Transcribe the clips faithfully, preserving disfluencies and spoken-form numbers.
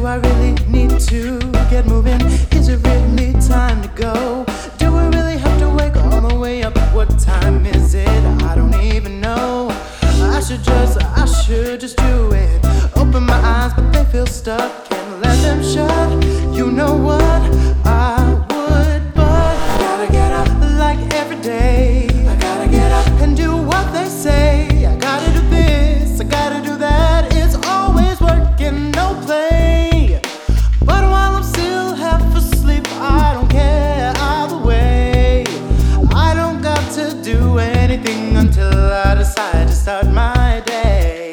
Do I really need to get moving? Is it really time to go? Do we really have to wake all the way up? What time is it? I don't even know. I should just, I should just do it. Open my eyes, but they feel stuck. Can't let them shut. You know what? I would, but gotta get up like every day. I gotta get up and do what they say. I gotta do this, I gotta do that. It's always working, no play. But while I'm still half asleep, I don't care either way. I don't got to do anything until I decide to start my day.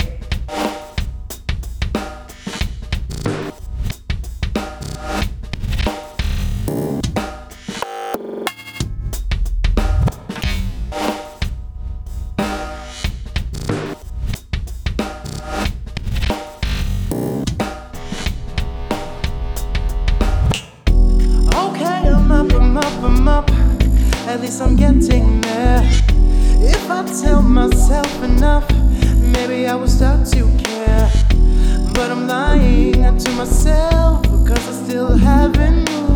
I'm up, I'm up, at least I'm getting there. If I tell myself enough, maybe I will start to care. But I'm lying to myself, cause I still haven't moved.